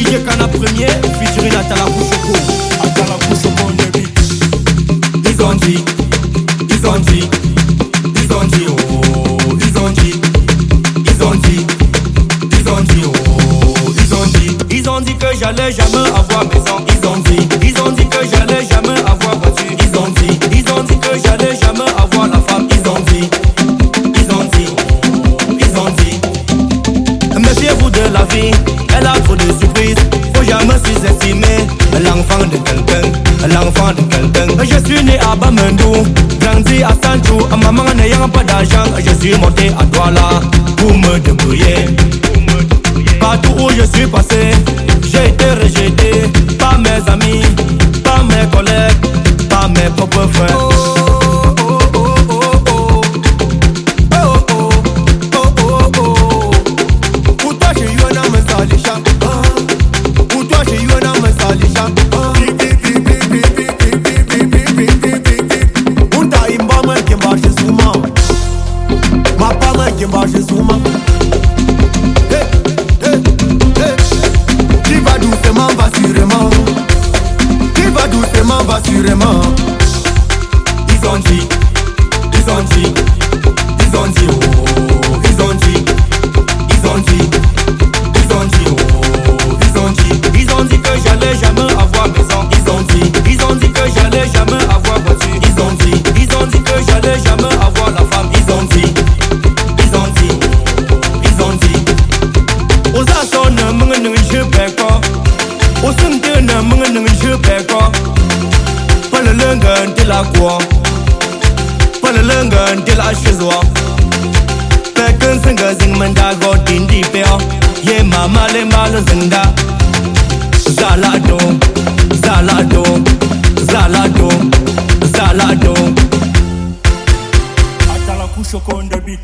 DJ Kana premier, featuring Atalakou Choco. Atalakou Choco on the beat. Ils ont dit, ils ont dit, ils ont dit, oh, ils ont dit, ils ont dit, ils ont dit, oh, ils ont dit. Ils ont dit que j'allais jamais avoir maison. Ils ont dit que j'allais jamais avoir voiture. Ils ont dit que j'allais jamais avoir la femme. Ils ont dit, ils ont dit. Méfiez-vous de la vie, elle a trop de surprises. Faut jamais sous-estimer l'enfant de quelqu'un, l'enfant de quelqu'un. Je suis né à Bamendou, grandi à Sancho. Maman n'ayant pas d'argent, je suis monté à Douala pour me débrouiller. Partout où je suis passé, j'ai été rejeté par mes amis, par mes collègues, par mes propres frères. Assurément. Ils ont dit, ils ont dit, ils ont dit, oh, ils ont dit, ils ont dit, ils ont dit, oh, ils ont dit. Ils ont dit que j'allais jamais avoir maison. Ils ont dit que j'allais jamais avoir voiture. Ils ont dit que j'allais jamais avoir la femme. Ils ont dit, ils ont dit, ils ont dit. Aux assos ne m'en je perds quoi. Aux sentiers ne m'en je perds quoi. Pas le lungun de la quoi, pas le lungun de la chiswa. Fait qu'un singa zing manda god indi peo. Ye mama le mal zinga. Zalado, zalado, zalado, zalado. Atalakou Choco on the beat.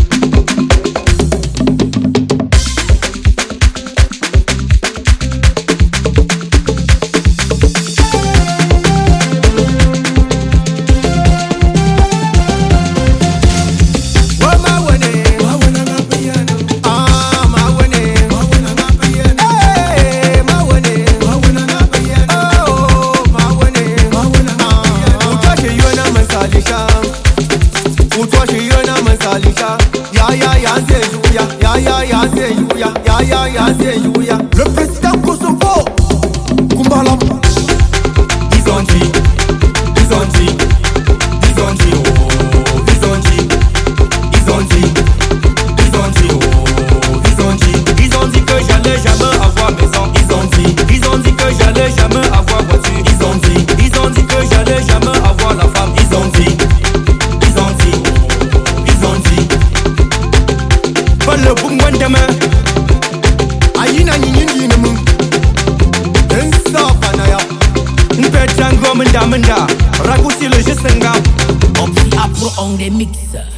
Le président Kosovo, Kumbalam. Ils ont dit, ils ont dit, ils ont dit, oh, ils ont dit, ils ont dit, ils ont dit, oh, ils ont dit. Ils ont dit que j'allais jamais avoir maison. Ils ont dit que j'allais jamais avoir voiture. Ils ont dit que j'allais jamais avoir la femme. Ils ont dit, ils ont dit, ils ont dit. Pas le boum demain. Aïna nyinyi nemu. Ensa panaya. N'pète tango menda menda. Raccourci le geste nga. Opsi Afro on the mix.